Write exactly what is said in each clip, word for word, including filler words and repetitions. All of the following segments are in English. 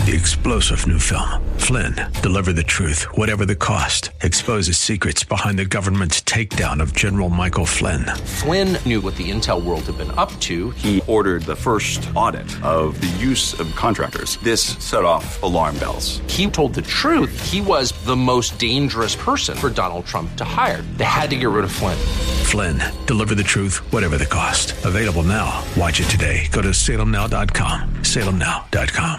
the explosive new film, Flynn, deliver the truth, whatever the cost. Exposes secrets behind the government's takedown of General Michael Flynn. Flynn knew what the intel world had been up to. He ordered the first audit of the use of contractors. This set off alarm bells. He told the truth. He was the most dangerous person for Donald Trump to hire. They had to get rid of Flynn. Flynn, deliver the truth, whatever the cost. Available now. Watch it today. Go to salem now dot com. salem now dot com.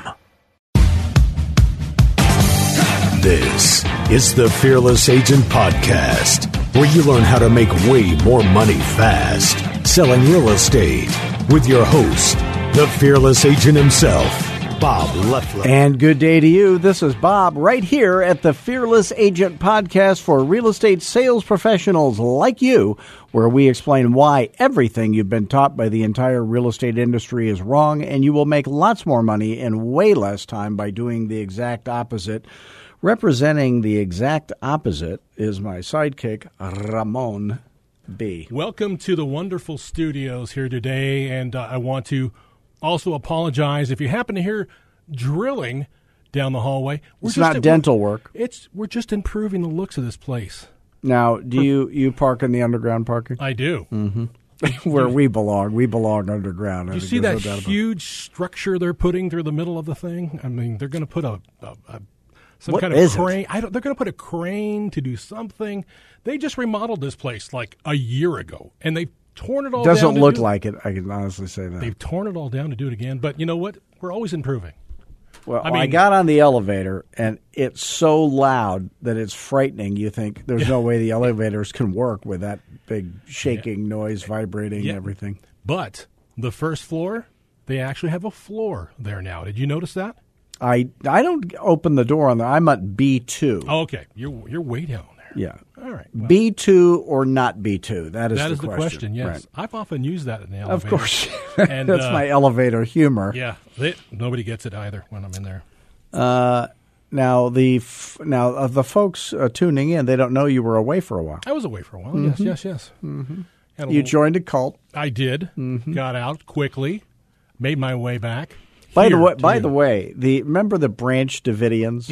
This is the Fearless Agent Podcast, where you learn how to make way more money fast selling real estate with your host, the Fearless Agent himself, Bob Leffler. And good day to you. This is Bob right here at the Fearless Agent Podcast for real estate sales professionals like you, where we explain why everything you've been taught by the entire real estate industry is wrong, and you will make lots more money in way less time by doing the exact opposite. Representing the exact opposite is my sidekick, Ramon B. Welcome to the wonderful studios here today, and uh, I want to also apologize if you happen to hear drilling down the hallway. We're It's just, not dental work. It's we're just improving the looks of this place. Now, do you, you park in the underground parking? I do. Mm-hmm. Where we belong. We belong underground. You see that huge structure they're putting through the middle of the thing? I mean, they're going to put a, a, a some what kind of is crane. It? I don't. They're going to put a crane to do something. They just remodeled this place like a year ago, and they've torn it all. Doesn't down look do, like it. I can honestly say that they've torn it all down to do it again. But you know what? We're always improving. Well, I I, mean, got on the elevator, and it's so loud that it's frightening. You think there's no way the elevators can work with that big shaking yeah. noise, vibrating, yeah. everything. But the first floor, they actually have a floor there now. Did you notice that? I I don't open the door on the. I'm at B two. Oh, okay, you're you're way down there. Yeah. All right. Well, B two or not B two? That is that the is question. the question. Yes, right. I've often used that in the elevator. Of course, and, that's uh, my elevator humor. Yeah, they, nobody gets it either when I'm in there. Uh, now the f- now uh, the folks uh, tuning in, they don't know you were away for a while. I was away for a while. Mm-hmm. Yes, yes, yes. Mm-hmm. A you little, joined a cult. I did. Mm-hmm. Got out quickly. Made my way back. By the way, by you. the way, the remember the Branch Davidians,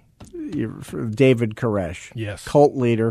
mm-hmm. David Koresh, yes, cult leader.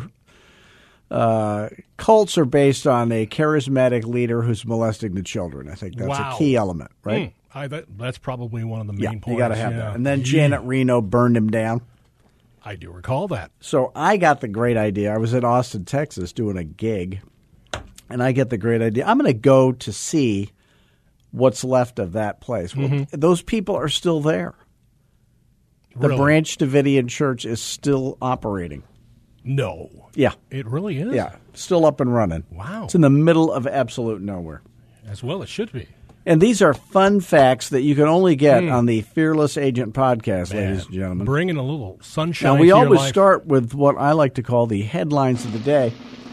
Uh, cults are based on a charismatic leader who's molesting the children. I think that's wow. a key element, right? Mm. I, that, that's probably one of the main yeah, points. You got to have yeah. that. And then yeah. Janet Reno burned him down. I do recall that. So I got the great idea. I was in Austin, Texas, doing a gig, and I get the great idea. I'm going to go to see what's left of that place. Well, mm-hmm. those people are still there. The really? Branch Davidian Church is still operating. No. Yeah. It really is? Yeah. Still up and running. Wow. It's in the middle of absolute nowhere. As well it should be. And these are fun facts that you can only get mm. on the Fearless Agent Podcast, Man, ladies and gentlemen. Bringing a little sunshine Now, we to your always life. start with what I like to call the headlines of the day.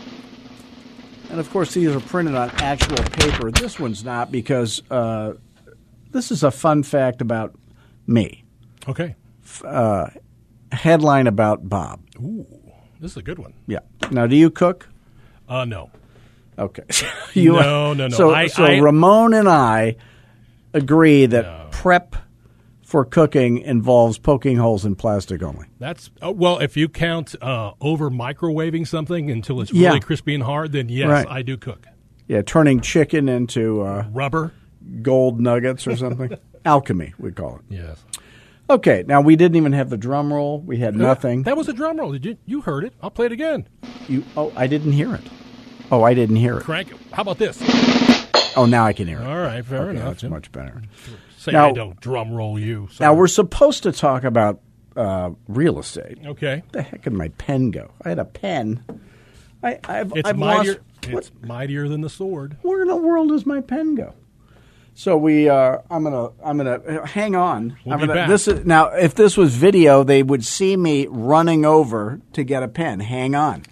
And, of course, these are printed on actual paper. This one's not because uh, this is a fun fact about me. Okay. Uh, headline about Bob. Ooh, this is a good one. Yeah. Now, do you cook? Uh, no. Okay. you, no, no, no. So, I, so I, Ramon and I agree that no. prep for cooking involves poking holes in plastic only. That's uh, well, if you count uh, over microwaving something until it's yeah. really crispy and hard, then yes, right. I do cook. Yeah, turning chicken into uh, rubber, gold nuggets or something. Alchemy, we call it. Yes. Okay, now we didn't even have the drum roll. We had nothing. That was a drum roll. Did you? You heard it. I'll play it again. You? Oh, I didn't hear it. Oh, I didn't hear it. Crank it. How about this? Oh, now I can hear it. All right, fair okay, enough. That's yeah. much better. Say now, I don't drum roll you. Sorry. Now, we're supposed to talk about uh, real estate. Okay. Where the heck did my pen go? I had a pen. I, I've, it's I've mightier. lost. It's what? mightier than the sword. Where in the world does my pen go? So we, uh, I'm gonna, I'm gonna hang on. We'll I'm be gonna, back. This is now. If this was video, they would see me running over to get a pen. Hang on.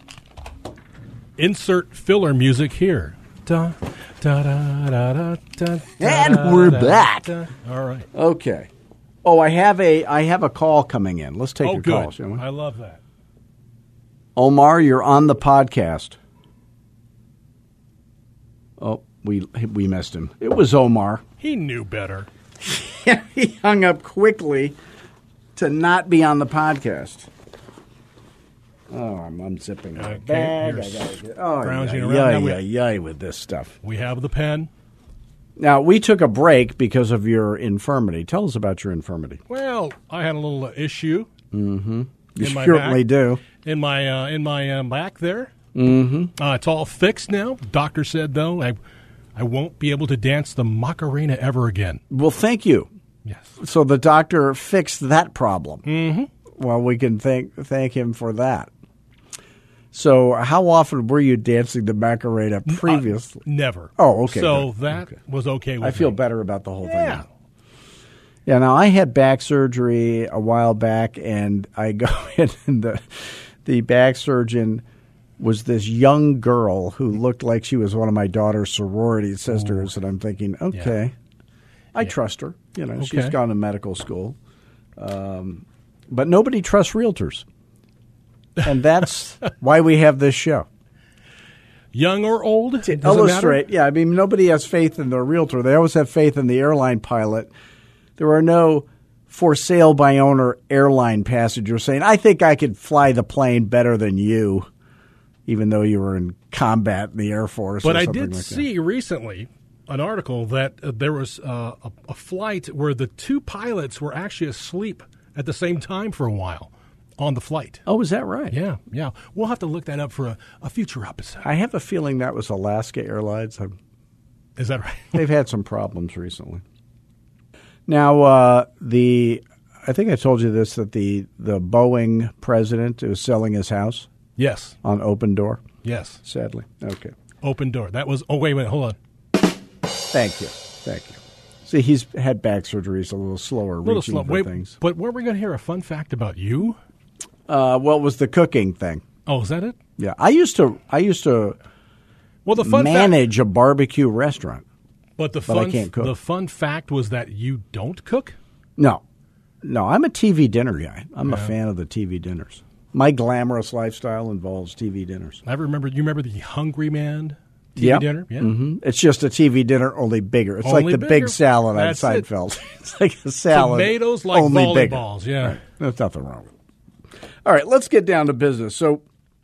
Insert filler music here. Da, da, da, da, da, da, And da, we're da, back. Da. All right. Okay. Oh, I have a, I have a call coming in. Let's take oh, your good. call, shall we? I love that. Omar, you're on the podcast. Oh, we we missed him. It was Omar. He knew better. He hung up quickly to not be on the podcast. Oh, I'm unzipping my Okay, bag. you're I gotta get, oh, scrounging yeah, around. yeah, Now we- yeah, yeah, with this stuff. We have the pen. Now, we took a break because of your infirmity. Tell us about your infirmity. Well, I had a little uh, issue. Mm-hmm. You in my certainly back, do. In my uh, in my uh, back there. Mm-hmm. Uh, it's all fixed now. Doctor said, though, I, I won't be able to dance the Macarena ever again. Well, thank you. Yes. So the doctor fixed that problem. Mm-hmm. Well, we can thank thank him for that. So how often were you dancing the Macarena previously? Uh, never. Oh, okay. So good. that okay. was okay with I feel me. better about the whole thing. Yeah. Now. Yeah, now I had back surgery a while back, and I go in, and the, the back surgeon was this young girl who looked like she was one of my daughter's sorority sisters, Ooh. And I'm thinking, okay, yeah. I yeah. trust her. You know, okay. She's gone to medical school. Um, but nobody trusts realtors. And that's why we have this show. Young or old? To illustrate, yeah, I mean, nobody has faith in the realtor. They always have faith in the airline pilot. There are no for sale by owner airline passengers saying, I think I could fly the plane better than you, even though you were in combat in the Air Force. But or I something did like see that. recently an article that uh, there was uh, a, a flight where the two pilots were actually asleep at the same time for a while on the flight. Oh, is that right? Yeah, yeah. We'll have to look that up for a, a future episode. I have a feeling that was Alaska Airlines. I'm, is that right? They've had some problems recently. Now, uh, the I think I told you this, that the, the Boeing president is selling his house. Yes. On Open Door. Yes. Sadly. Okay. Open Door. That was, oh, wait a minute, hold on. Thank you. Thank you. See, he's had back surgeries a little slower a little reaching slow. for Wait, things. But weren't we going to hear a fun fact about you? Uh, well, it was the cooking thing. Oh, is that it? Yeah. I used to I used to well, the fun manage fact, a barbecue restaurant. But the but fun I can't cook. the fun fact was that you don't cook? No. No, I'm a T V dinner guy. I'm yeah. a fan of the T V dinners. My glamorous lifestyle involves T V dinners. I remember you remember the Hungry Man T V yep. dinner? Yeah. Mm-hmm. It's just a T V dinner, only bigger. It's only like the bigger. big salad That's on it. Seinfeld. It's like a salad. Tomatoes like only volleyballs, bigger. yeah. Right. There's nothing wrong with it. All right, let's get down to business. So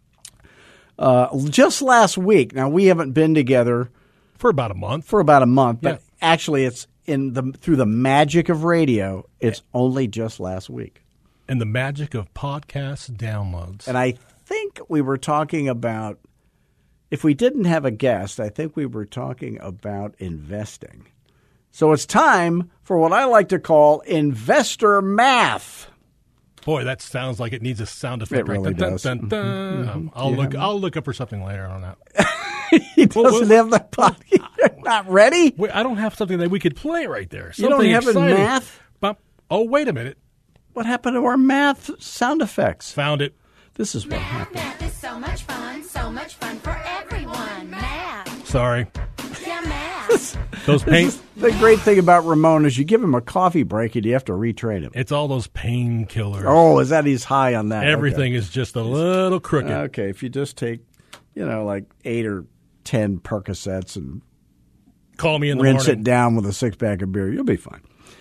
uh, just last week, now we haven't been together for about a month. For about a month, but yeah. actually it's in the through the magic of radio, it's only just last week. And the magic of podcast downloads. And I think we were talking about, if we didn't have a guest, I think we were talking about investing. So it's time for what I like to call investor math. Boy, that sounds like it needs a sound effect. It really right? dun, does. Dun, dun, dun. Mm-hmm. Um, I'll Yeah. look. I'll look up for something later on that. He doesn't well, well, have the podcast. You're not ready? Wait, I don't have something that we could play right there. You don't Something have exciting. it in math? Bump. Oh, wait a minute. What happened to our math sound effects? Found it. This is what Math, happened. math is so much fun, so much fun for everyone. Math. Sorry. Yeah, math. Those pain. The great thing about Ramon is you give him a coffee break and you have to retrain him. It's all those painkillers. Oh, is that he's high on that? Everything Okay. is just a little crooked. Okay, if you just take, you know, like eight or ten Percocets and Call me in the rinse morning. it down with a six pack of beer, you'll be fine.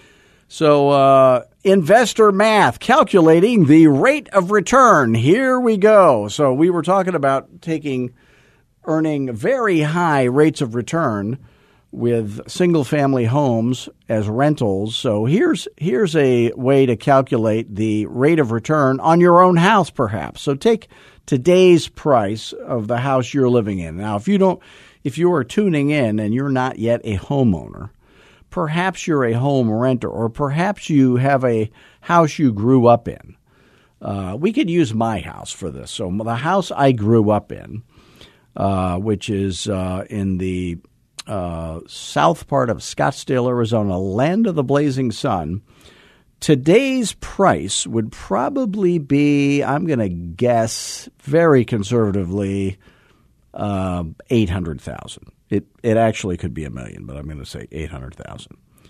So, uh, investor math, calculating the rate of return. Here we go. So we were talking about taking, earning very high rates of return with single-family homes as rentals. So here's here's a way to calculate the rate of return on your own house, perhaps. So take today's price of the house you're living in. Now, if you don't, if you are tuning in and you're not yet a homeowner, perhaps you're a home renter, or perhaps you have a house you grew up in. Uh, we could use my house for this. So the house I grew up in, uh, which is uh, in the uh, south part of Scottsdale, Arizona, land of the blazing sun, today's price would probably be, I'm going to guess very conservatively, uh, eight hundred thousand dollars. It it actually could be a million, but I'm going to say eight hundred thousand dollars.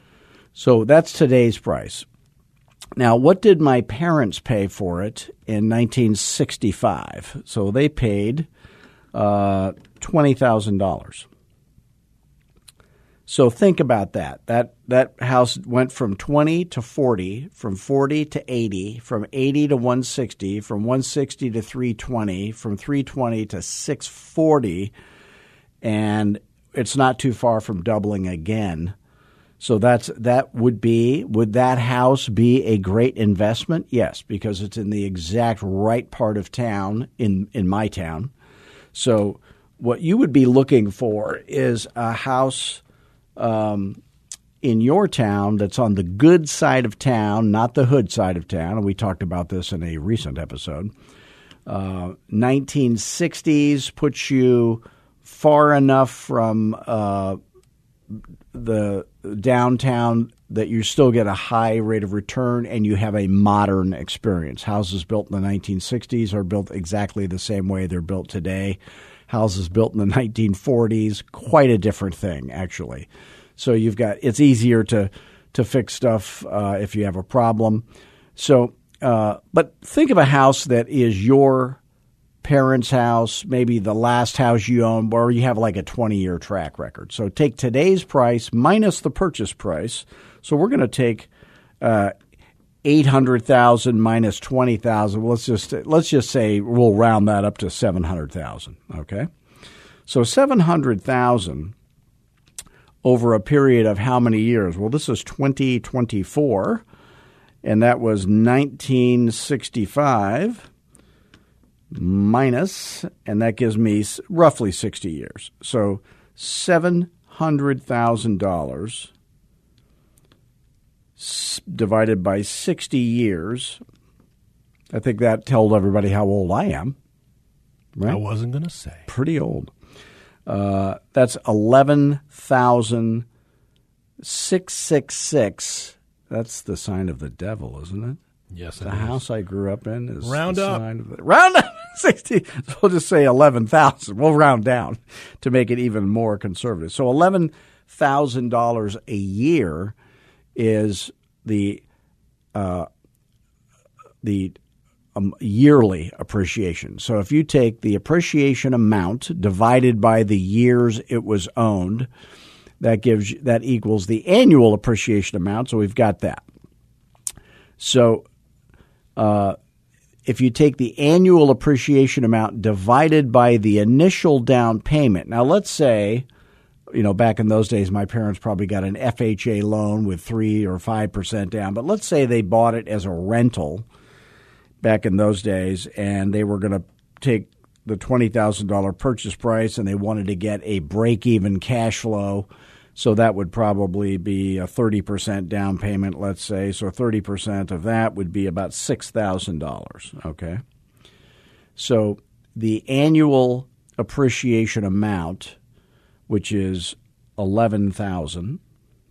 So that's today's price. Now, what did my parents pay for it in nineteen sixty-five? So they paid uh, twenty thousand dollars. So think about that. That that house went from twenty to forty, from forty to eighty, from eighty to one sixty, from one sixty to three twenty, from three twenty to six forty, and it's not too far from doubling again. So that's that would be would that house be a great investment? Yes, because it's in the exact right part of town in in my town. So what you would be looking for is a house Um, in your town that's on the good side of town, not the hood side of town. And we talked about this in a recent episode. Uh, nineteen sixties puts you far enough from uh, the downtown that you still get a high rate of return and you have a modern experience. Houses built in the nineteen sixties are built exactly the same way they're built today. Houses built in the nineteen forties, quite a different thing, actually. So you've got it's easier to to fix stuff uh, if you have a problem. So, uh, but think of a house that is your parents' house, maybe the last house you own, where you have like a twenty-year track record. So take today's price minus the purchase price. So we're going to take uh, eight hundred thousand minus twenty thousand. Well, let's just let's just say we'll round that up to seven hundred thousand. Okay, so seven hundred thousand over a period of how many years? Well, this is twenty twenty-four, and that was nineteen sixty-five minus, and that gives me roughly sixty years. So seven hundred thousand dollars divided by sixty years. I think that told everybody how old I am. Right? I wasn't going to say. Pretty old. Uh, that's eleven thousand six hundred sixty-six. That's the sign of the devil, isn't it? Yes, it the is. house I grew up in is round the up. Sign of the, round up sixty. So we'll just say eleven thousand. We'll round down to make it even more conservative. So eleven thousand dollars a year is the uh, the um, yearly appreciation. So if you take the appreciation amount divided by the years it was owned, that gives that equals the annual appreciation amount. So we've got that. So uh, if you take the annual appreciation amount divided by the initial down payment. Now let's say, you know, back in those days, my parents probably got an F H A loan with three or five percent down. But let's say they bought it as a rental back in those days, and they were going to take the twenty thousand dollars purchase price, and they wanted to get a break-even cash flow. So that would probably be a thirty percent down payment, let's say. So thirty percent of that would be about six thousand dollars, okay? So the annual appreciation amount, which is eleven thousand dollars,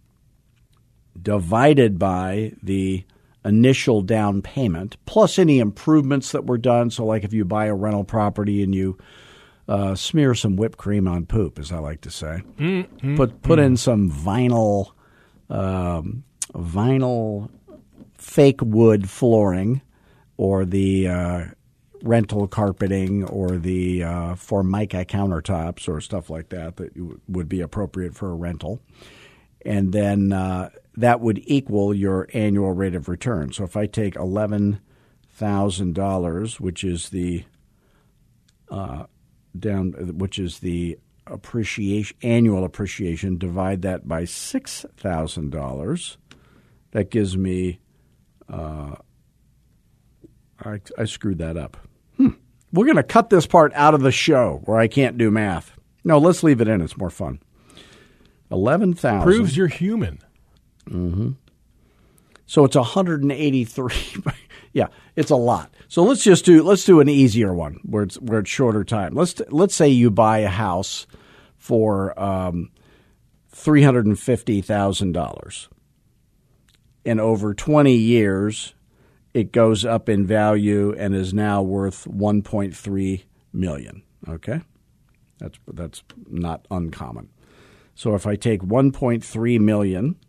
divided by the initial down payment, plus any improvements that were done. So like if you buy a rental property and you uh, smear some whipped cream on poop, as I like to say, mm, mm, put put mm. in some vinyl, um, vinyl fake wood flooring, or the uh, rental carpeting, or the uh, Formica countertops, or stuff like that that would be appropriate for a rental. And then uh, that would equal your annual rate of return. So if I take eleven thousand dollars, which is the uh, down, which is the appreciation, annual appreciation, divide that by six thousand dollars, that gives me. Uh, I, I screwed that up. Hmm. We're going to cut this part out of the show where I can't do math. No, let's leave it in. It's more fun. Eleven thousand proves you're human. Mm-hmm. So it's one hundred eighty-three. Yeah, it's a lot. So let's just do let's do an easier one where it's where it's shorter time. Let's let's say you buy a house for um, three hundred and fifty thousand dollars, and over twenty years, it goes up in value and is now worth one point three million. Okay, that's that's not uncommon. So if I take one point three million dollars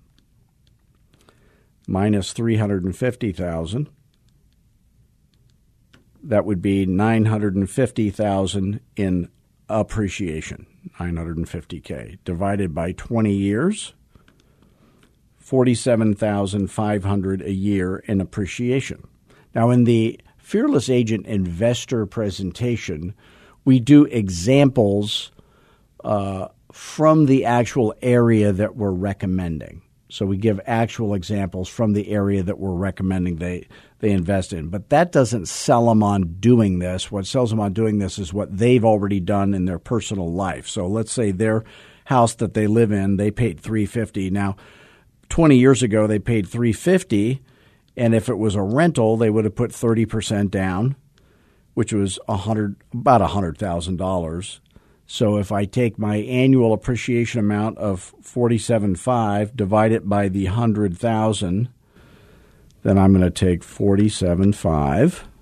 minus three hundred fifty thousand dollars, that would be nine hundred fifty thousand dollars in appreciation, nine hundred fifty K, divided by twenty years, forty-seven thousand five hundred dollars a year in appreciation. Now, in the Fearless Agent Investor presentation, we do examples uh, from the actual area that we're recommending. So we give actual examples from the area that we're recommending they, they invest in. But that doesn't sell them on doing this. What sells them on doing this is what they've already done in their personal life. So let's say their house that they live in, they paid three hundred fifty dollars. Now, twenty years ago, they paid three hundred fifty dollars, and if it was a rental, they would have put thirty percent down, which was one hundred, about one hundred thousand dollars. So if I take my annual appreciation amount of forty-seven thousand five hundred, divide it by the one hundred thousand, then I'm going to take forty-seven thousand five hundred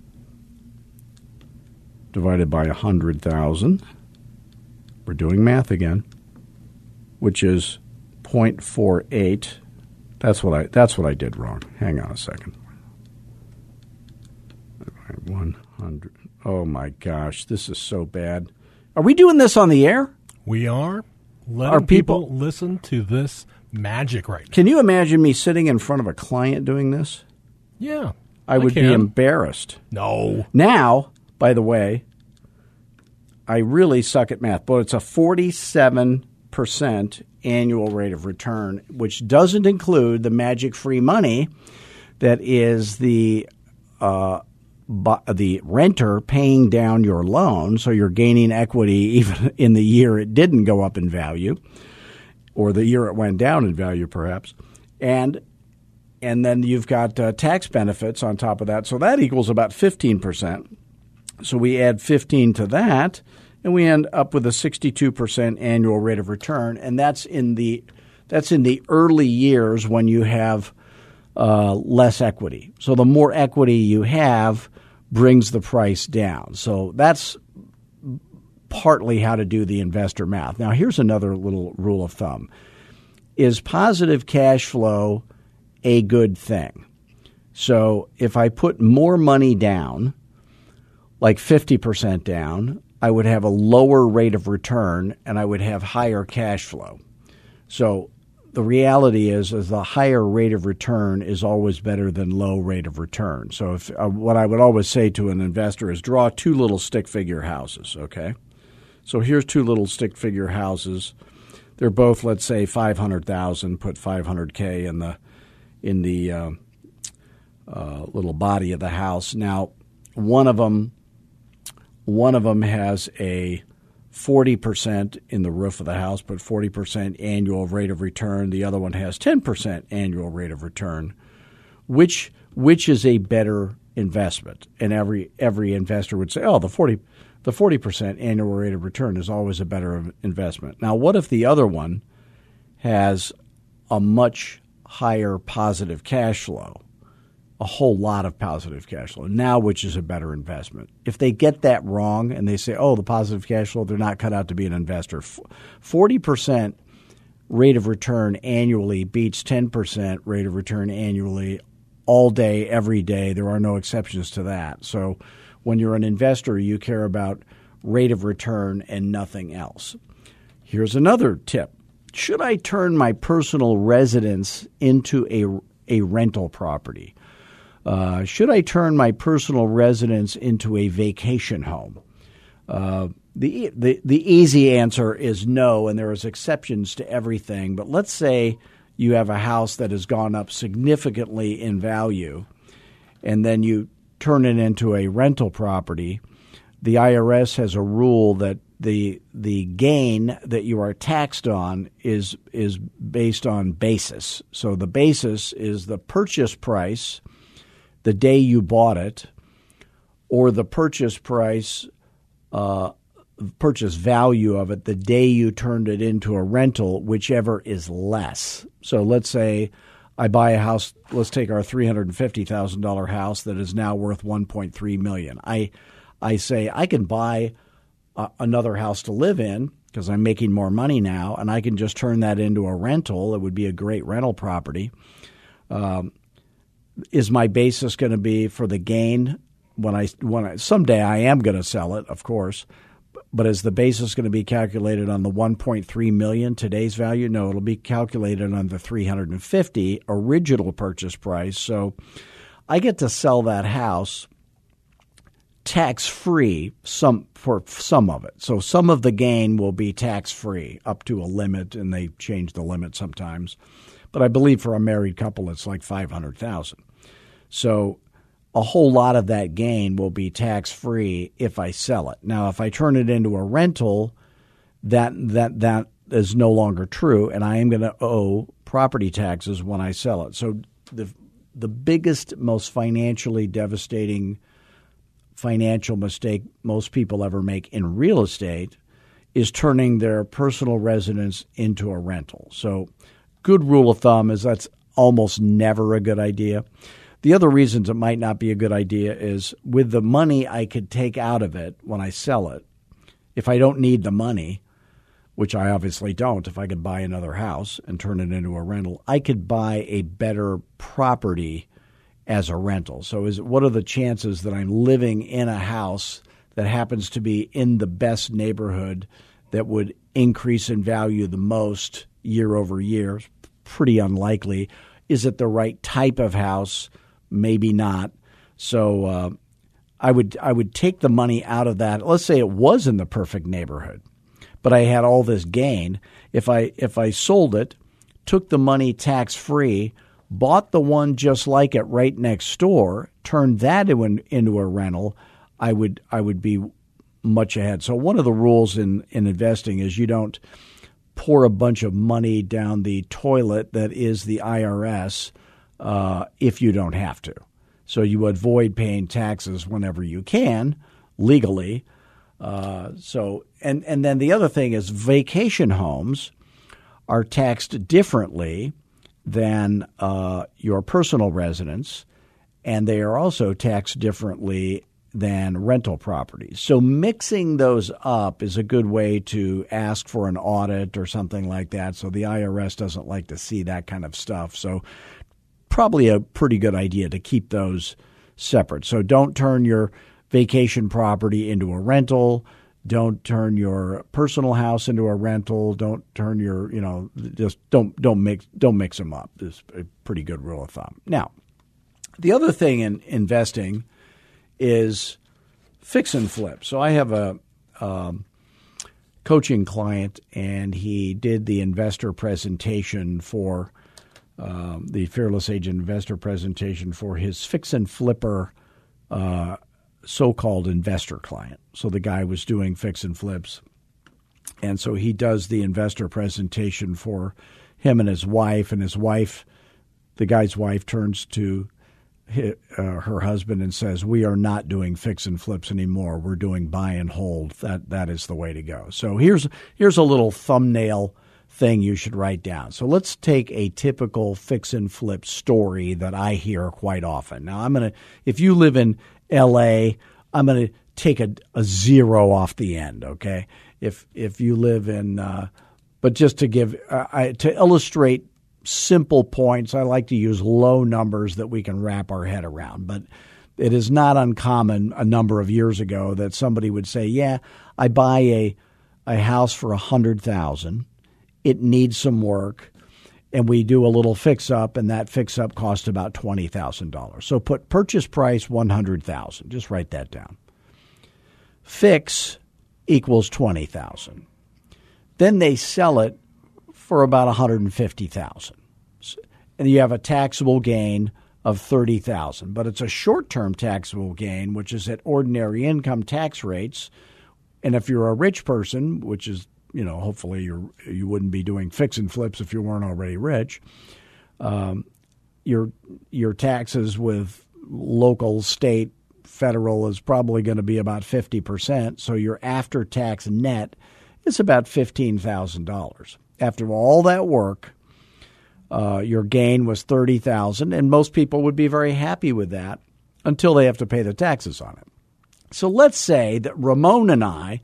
divided by one hundred thousand. We're doing math again, which is zero point four eight. That's what I that's what I did wrong. Hang on a second. one hundred. Oh my gosh, this is so bad. Are we doing this on the air? We are letting Are people, people listen to this magic right now. Can you imagine me sitting in front of a client doing this? Yeah. I would I be embarrassed. No. Now, by the way, I really suck at math, but it's a forty-seven percent annual rate of return, which doesn't include the magic free money that is the uh, bu- the renter paying down your loan, so you're gaining equity even in the year it didn't go up in value, or the year it went down in value, perhaps, and and then you've got uh, tax benefits on top of that, so that equals about fifteen percent. So we add fifteen to that, and we end up with a sixty-two percent annual rate of return, and that's in the that's in the early years when you have uh, less equity. So the more equity you have brings the price down. So that's partly how to do the investor math. Now, here's another little rule of thumb. Is positive cash flow a good thing? So if I put more money down, like fifty percent down, I would have a lower rate of return and I would have higher cash flow. So the reality is, is the higher rate of return is always better than low rate of return. So if uh, what I would always say to an investor is draw two little stick figure houses, okay? So here's two little stick figure houses. They're both, let's say, five hundred thousand. Put five hundred K in the in the uh, uh, little body of the house. Now, one of them One of them has a forty percent in the roof of the house, but forty percent annual rate of return. The other one has ten percent annual rate of return. Which which is a better investment? And every every investor would say, oh, the forty the forty percent annual rate of return is always a better investment. Now, what if the other one has a much higher positive cash flow? A whole lot of positive cash flow. Now, which is a better investment? If they get that wrong and they say, oh, the positive cash flow, they're not cut out to be an investor. forty percent rate of return annually beats ten percent rate of return annually all day, every day. There are no exceptions to that. So when you're an investor, you care about rate of return and nothing else. Here's another tip. Should I turn my personal residence into a, a rental property? Uh, should I turn my personal residence into a vacation home? Uh, the, the the easy answer is no, and there is exceptions to everything. But let's say you have a house that has gone up significantly in value, and then you turn it into a rental property. The I R S has a rule that the the gain that you are taxed on is is based on basis. So the basis is the purchase price the day you bought it, or the purchase price, uh, purchase value of it the day you turned it into a rental, whichever is less. So let's say I buy a house. Let's take our three hundred fifty thousand dollars house that is now worth one point three million dollars. I I say I can buy a, another house to live in because I'm making more money now, and I can just turn that into a rental. It would be a great rental property. Um, Is my basis going to be for the gain when I when I someday I am going to sell it, of course, But is the basis going to be calculated on the one point three million dollars today's value? No, it'll be calculated on the three hundred fifty original purchase price. So I get to sell that house tax-free some for some of it. So some of the gain will be tax-free up to a limit, and they change the limit sometimes. But I believe for a married couple, it's like five hundred thousand dollars. So a whole lot of that gain will be tax-free if I sell it. Now, if I turn it into a rental, that that that is no longer true, and I am going to owe property taxes when I sell it. So the the biggest, most financially devastating financial mistake most people ever make in real estate is turning their personal residence into a rental. So good rule of thumb is that's almost never a good idea. The other reasons it might not be a good idea is with the money I could take out of it when I sell it, if I don't need the money, which I obviously don't, if I could buy another house and turn it into a rental, I could buy a better property as a rental. So is what are the chances that I'm living in a house that happens to be in the best neighborhood that would increase in value the most year over year? Pretty unlikely. Is it the right type of house? Maybe not. So uh, I would I would take the money out of that. Let's say it was in the perfect neighborhood, but I had all this gain. If I if I sold it, took the money tax-free, bought the one just like it right next door, turned that into, into a rental, I would I would be much ahead. So one of the rules in, in investing is you don't pour a bunch of money down the toilet that is the I R S uh, if you don't have to. So you avoid paying taxes whenever you can legally. Uh, so and, and then the other thing is vacation homes are taxed differently than uh, your personal residence, and they are also taxed differently than rental properties. So mixing those up is a good way to ask for an audit or something like that. So the I R S doesn't like to see that kind of stuff. So probably a pretty good idea to keep those separate. So don't turn your vacation property into a rental. Don't turn your personal house into a rental. Don't turn your, you know, just don't don't mix don't mix them up. It's a pretty good rule of thumb. Now, the other thing in investing is fix and flip. So I have a um, coaching client, and he did the investor presentation for um, the Fearless Agent investor presentation for his fix and flipper uh so-called investor client. So the guy was doing fix and flips. And so he does the investor presentation for him and his wife. And his wife, the guy's wife, turns to his, uh, her husband and says, "We are not doing fix and flips anymore. We're doing buy and hold. That That is the way to go." So here's here's a little thumbnail thing you should write down. So let's take a typical fix and flip story that I hear quite often. Now, I'm going to, if you live in L A, I'm going to take a, a zero off the end, okay? If if you live in, uh, but just to give, uh, I, to illustrate simple points, I like to use low numbers that we can wrap our head around. But it is not uncommon a number of years ago that somebody would say, yeah, I buy a, a house for one hundred thousand dollars. It needs some work. And we do a little fix-up, and that fix-up cost about twenty thousand dollars. So put purchase price one hundred thousand dollars. Just write that down. Fix equals twenty thousand dollars. Then they sell it for about one hundred fifty thousand dollars. And you have a taxable gain of thirty thousand dollars. But it's a short-term taxable gain, which is at ordinary income tax rates. And if you're a rich person, which is you know, hopefully you you wouldn't be doing fix and flips if you weren't already rich. Um, your your taxes with local, state, federal is probably going to be about fifty percent. So your after-tax net is about fifteen thousand dollars. After all that work, uh, your gain was thirty thousand dollars, and most people would be very happy with that until they have to pay the taxes on it. So let's say that Ramon and I,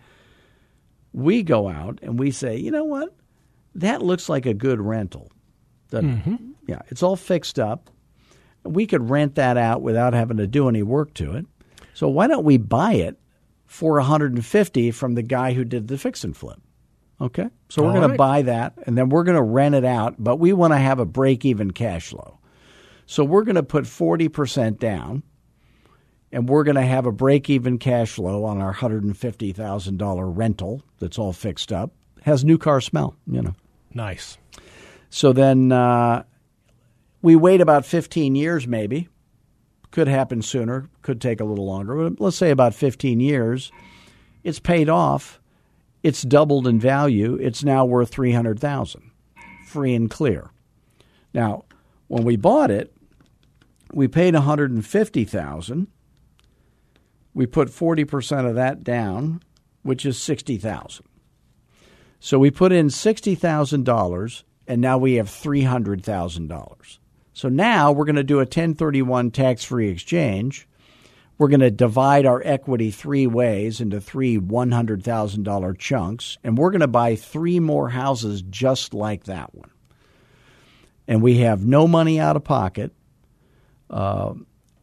we go out and we say, you know what, that looks like a good rental. Mm-hmm. Yeah, it's all fixed up. We could rent that out without having to do any work to it. So why don't we buy it for one hundred fifty from the guy who did the fix and flip. Okay? So we're All going right. to buy that, and then we're going to rent it out, but we want to have a break-even cash flow. So we're going to put forty percent down, and we're going to have a break-even cash flow on our one hundred fifty thousand dollars rental that's all fixed up. Has new car smell, you know. Nice. So then uh, we wait about fifteen years maybe. Could happen sooner, could take a little longer. But let's say about fifteen years. It's paid off. It's doubled in value. It's now worth three hundred thousand dollars, free and clear. Now, when we bought it, we paid one hundred fifty thousand dollars. We put forty percent of that down, which is sixty thousand dollars. So we put in sixty thousand dollars, and now we have three hundred thousand dollars. So now we're going to do a ten thirty-one tax-free exchange. We're going to divide our equity three ways into three one hundred thousand dollars chunks, and we're going to buy three more houses just like that one. And we have no money out of pocket, uh,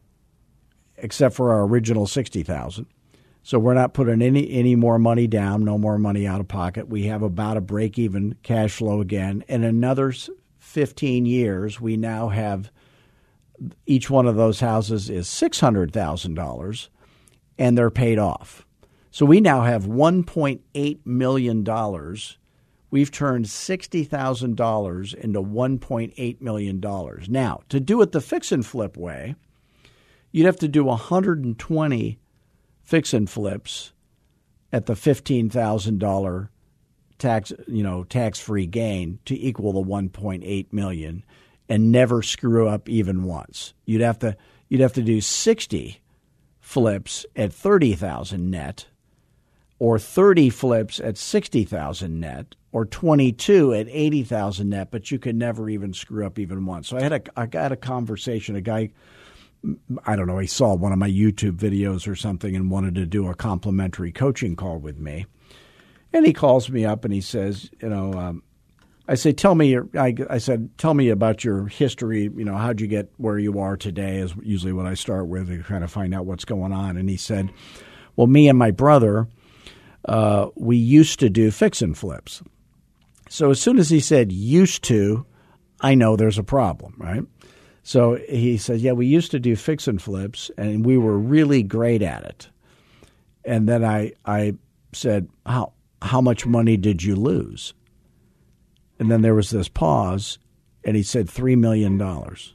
except for our original sixty thousand dollars. So we're not putting any, any more money down, no more money out of pocket. We have about a break-even cash flow again. In another fifteen years, we now have each one of those houses is six hundred thousand dollars, and they're paid off. So we now have one point eight million dollars. We've turned sixty thousand dollars into one point eight million dollars. Now, to do it the fix and flip way, you'd have to do one hundred twenty fix and flips at the fifteen thousand dollars tax, you know, tax-free gain to equal the one point eight million dollars and never screw up even once. You'd have to you'd have to do sixty flips at thirty thousand net, or thirty flips at sixty thousand net, or twenty-two at eighty thousand net, but you could never even screw up even once. So I had a I got a conversation, a guy, I don't know, he saw one of my YouTube videos or something and wanted to do a complimentary coaching call with me. And he calls me up and he says, you know, um, I say, tell me, your, I, I said, tell me about your history. You know, how'd you get where you are today is usually what I start with to kind of find out what's going on. And he said, well, me and my brother, uh, we used to do fix and flips. So as soon as he said used to, I know there's a problem, right? So he said, yeah, we used to do fix and flips, and we were really great at it. And then I I said, how how much money did you lose? And then there was this pause, and he said three million dollars.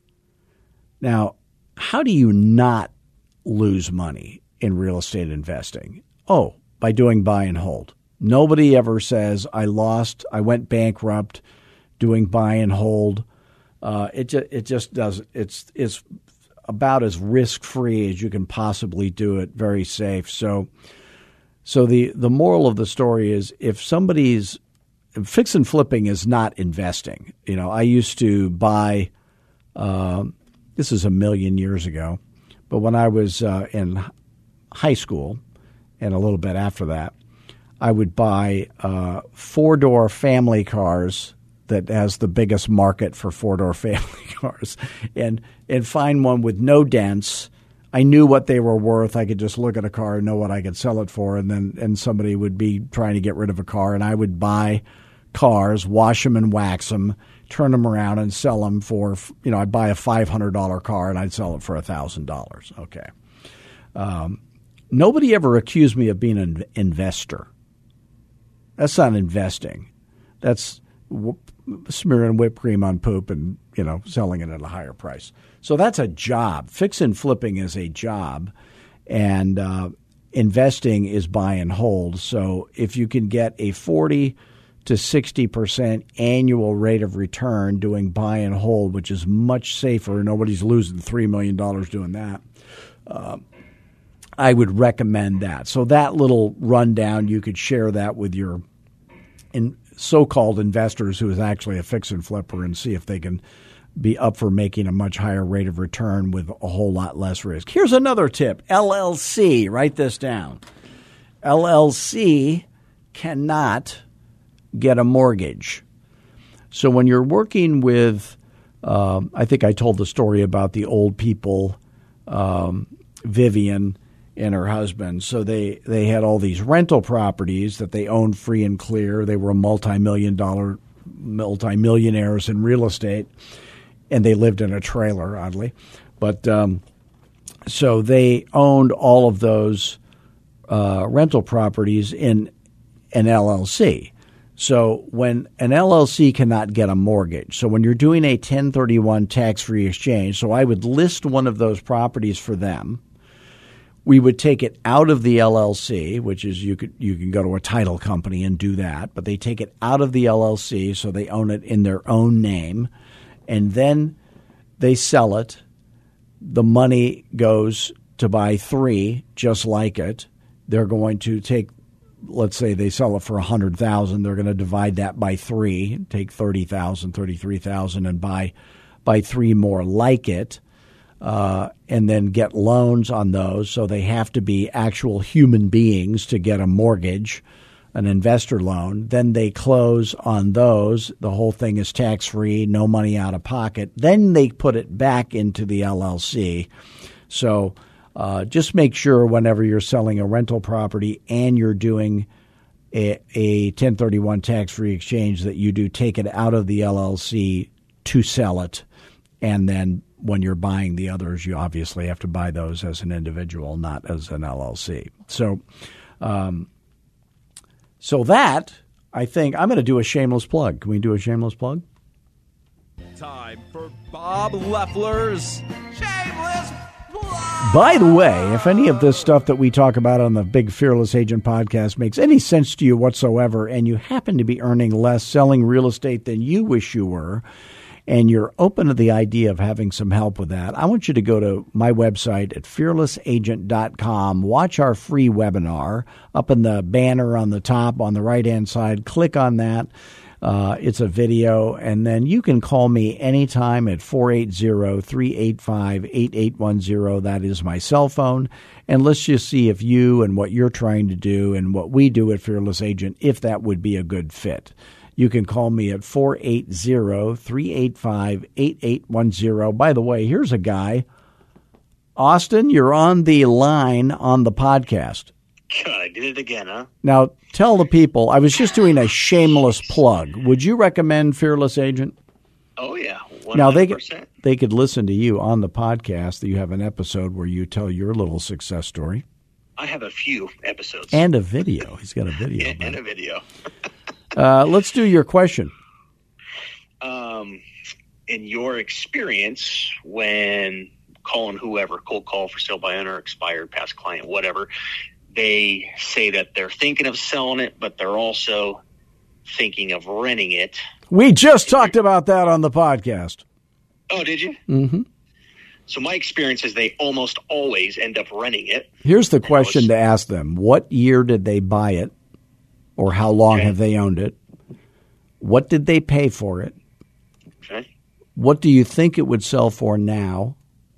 Now, how do you not lose money in real estate investing? Oh, by doing buy and hold. Nobody ever says, I lost, I went bankrupt doing buy and hold. Uh, it, ju- it just does. It's, it's about as risk-free as you can possibly do it, very safe. So so the, the moral of the story is if somebody's – fix and flipping is not investing. You know, I used to buy uh, – this is a million years ago, but when I was uh, in high school and a little bit after that, I would buy uh, four-door family cars that has the biggest market for four-door family cars and and find one with no dents. I knew what they were worth. I could just look at a car and know what I could sell it for, and then and somebody would be trying to get rid of a car, and I would buy cars, wash them and wax them, turn them around and sell them for, you know, I'd buy a five hundred dollars car and I'd sell it for one thousand dollars. Okay. Um, nobody ever accused me of being an investor. That's not investing. That's w- smearing whipped cream on poop and, you know, selling it at a higher price. So that's a job. Fix and flipping is a job, and uh, investing is buy and hold. So if you can get a forty to sixty percent annual rate of return doing buy and hold, which is much safer, nobody's losing three million dollars doing that, uh, I would recommend that. So that little rundown, you could share that with your in so-called investors who is actually a fix and flipper and see if they can be up for making a much higher rate of return with a whole lot less risk. Here's another tip. L L C, write this down. L L C cannot get a mortgage. So when you're working with, um, I think I told the story about the old people, um, Vivian, and her husband. So they, they had all these rental properties that they owned free and clear. They were multi-million dollar, multi-millionaires in real estate, and they lived in a trailer, oddly. But um, so they owned all of those uh, rental properties in an L L C. So when an L L C cannot get a mortgage, so when you're doing a ten thirty-one tax-free exchange, so I would list one of those properties for them. We would take it out of the L L C, which is you could you can go to a title company and do that, but they take it out of the L L C so they own it in their own name, and then they sell it. The money goes to buy three just like it. They're going to take, let's say they sell it for one hundred thousand dollars. They're going to divide that by three, take thirty thousand dollars, thirty-three thousand dollars, and buy, buy three more like it. Uh, and then get loans on those. So they have to be actual human beings to get a mortgage, an investor loan. Then they close on those. The whole thing is tax-free, no money out of pocket. Then they put it back into the L L C. So uh, just make sure whenever you're selling a rental property and you're doing a, a ten thirty-one tax-free exchange that you do take it out of the L L C to sell it, and then when you're buying the others, you obviously have to buy those as an individual, not as an L L C. So, um, so that, I think, I'm going to do a shameless plug. Can we do a shameless plug? Time for Bob Loeffler's Shameless Plug. By the way, if any of this stuff that we talk about on the Big Fearless Agent podcast makes any sense to you whatsoever, and you happen to be earning less selling real estate than you wish you were, and you're open to the idea of having some help with that, I want you to go to my website at fearless agent dot com. Watch our free webinar up in the banner on the top on the right-hand side. Click on that. Uh, it's a video, and then you can call me anytime at four eight zero, three eight five, eight eight one zero. That is my cell phone. And let's just see if you and what you're trying to do and what we do at Fearless Agent, if that would be a good fit. You can call me at four eight zero, three eight five, eight eight one zero. By the way, here's a guy. Austin, you're on the line on the podcast. God, I did it again, huh? Now, tell the people, I was just doing a shameless plug. Would you recommend Fearless Agent? Oh, yeah, one hundred percent. Now, they, they could listen to you on the podcast. That you have an episode where you tell your little success story. I have a few episodes. And a video. He's got a video. and, and a video. Uh, let's do your question. Um, in your experience, when calling whoever, cold call for sale by owner, expired, past client, whatever, they say that they're thinking of selling it, but they're also thinking of renting it. We just talked about that on the podcast. Oh, did you? Mm-hmm. So my experience is they almost always end up renting it. Here's the question to ask them. What year did they buy it? Or how long okay. have they owned it? What did they pay for it? Okay. What do you think it would sell for now?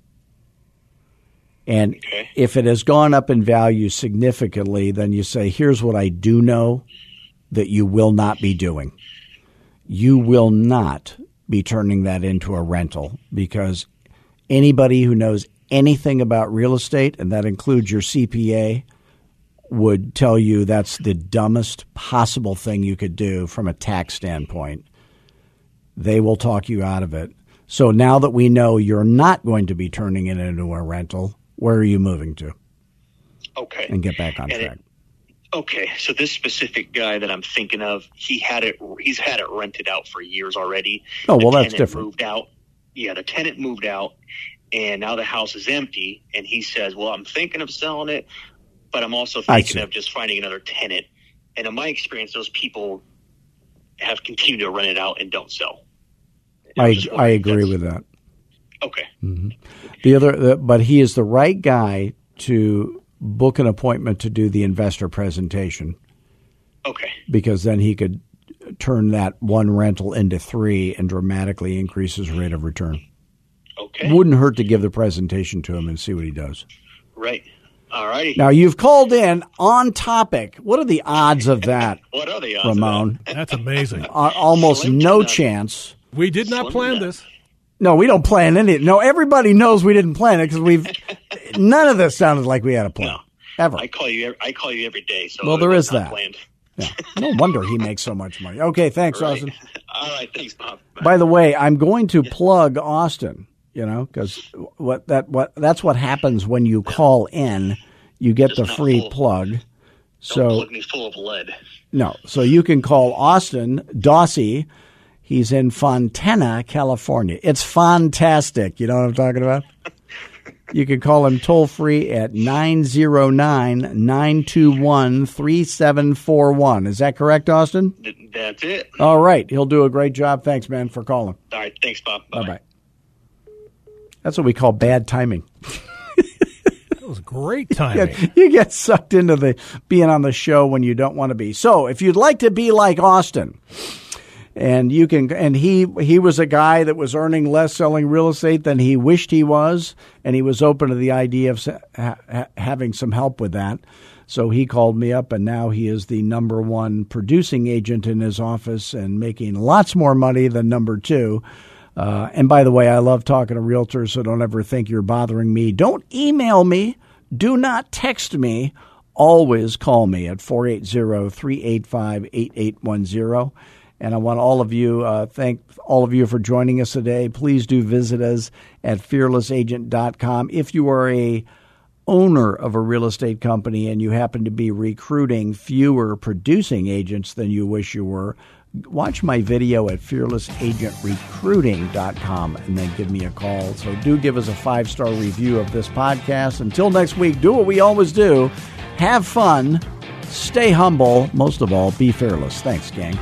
And okay. if it has gone up in value significantly, then you say, here's what I do know that you will not be doing. You will not be turning that into a rental, because anybody who knows anything about real estate, and that includes your C P A, would tell you that's the dumbest possible thing you could do from a tax standpoint. They will talk you out of it. So now that we know you're not going to be turning it into a rental, where are you moving to? Okay. And get back on and track. It, okay. So this specific guy that I'm thinking of, he had it, he's had it rented out for years already. Oh, well, the that's tenant different. Moved out. Yeah, the tenant moved out, and now the house is empty, and he says, well, I'm thinking of selling it, but I'm also thinking of just finding another tenant. And in my experience, those people have continued to rent it out and don't sell. I I agree with that. Okay. Mm-hmm. The other, the, but he is the right guy to book an appointment to do the investor presentation. Okay. Because then he could turn that one rental into three and dramatically increase his rate of return. Okay. Wouldn't hurt to give the presentation to him and see what he does. Right. All righty. Now, you've called in on topic. What are the odds of that, what are the odds Ramon? of that? That's amazing. Uh, almost Slim no to chance. We did not Slim plan to this. No, we don't plan any. No, everybody knows we didn't plan it because we've – none of this sounded like we had a plan. ever. I call you. I call you every day. So well, there is that. Planned. Yeah. No wonder he makes so much money. Okay, thanks, right. Austin. All right, thanks, Bob. Bye. By the way, I'm going to plug Austin. You know, because what that what that's what happens when you call in. You get Just the free full. plug. Don't so plug me full of lead. No, so you can call Austin Dossie. He's in Fontana, California. It's fantastic. You know what I'm talking about? You can call him toll free at nine oh nine, nine two one, three seven four one. Is that correct, Austin? Th- That's it. All right. He'll do a great job. Thanks, man, for calling. All right. Thanks, Bob. Bye bye. That's what we call bad timing. That was great timing. You get, you get sucked into the being on the show when you don't want to be. So if you'd like to be like Austin, and you can, and he he was a guy that was earning less selling real estate than he wished he was, and he was open to the idea of ha- having some help with that. So he called me up, and now he is the number one producing agent in his office and making lots more money than number two. Uh, and by the way, I love talking to realtors, so don't ever think you're bothering me. Don't email me. Do not text me. Always call me at four eight zero, three eight five, eight eight one zero. And I want all of you, uh, thank all of you for joining us today. Please do visit us at fearless agent dot com. If you are a owner of a real estate company and you happen to be recruiting fewer producing agents than you wish you were, watch my video at fearless agent recruiting dot com and then give me a call. So do give us a five-star review of this podcast. Until next week, do what we always do. Have fun. Stay humble. Most of all, be fearless. Thanks, gang.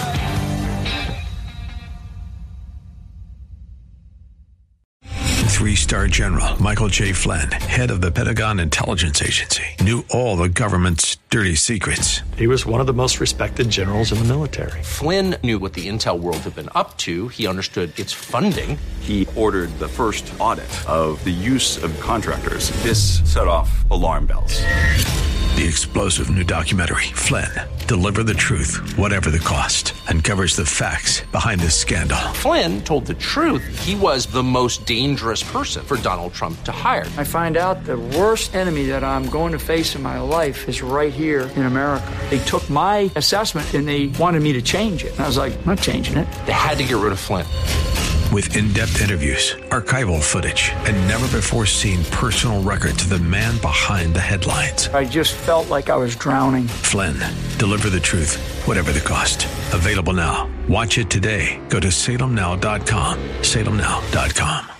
Three-star General Michael J. Flynn, head of the Pentagon Intelligence Agency, knew all the government's dirty secrets. He was one of the most respected generals in the military. Flynn knew what the intel world had been up to. He understood its funding. He ordered the first audit of the use of contractors. This set off alarm bells. The explosive new documentary, Flynn, Deliver the Truth, Whatever the Cost, uncovers the facts behind this scandal. Flynn told the truth. He was the most dangerous person for Donald Trump to hire. I find out the worst enemy that I'm going to face in my life is right here in America. They took my assessment and they wanted me to change it. And I was like, I'm not changing it. They had to get rid of Flynn. With in-depth interviews, archival footage, and never-before-seen personal records of the man behind the headlines. I just felt like I was drowning. Flynn, Deliver the Truth, Whatever the Cost. Available now. Watch it today. Go to salem now dot com. salem now dot com.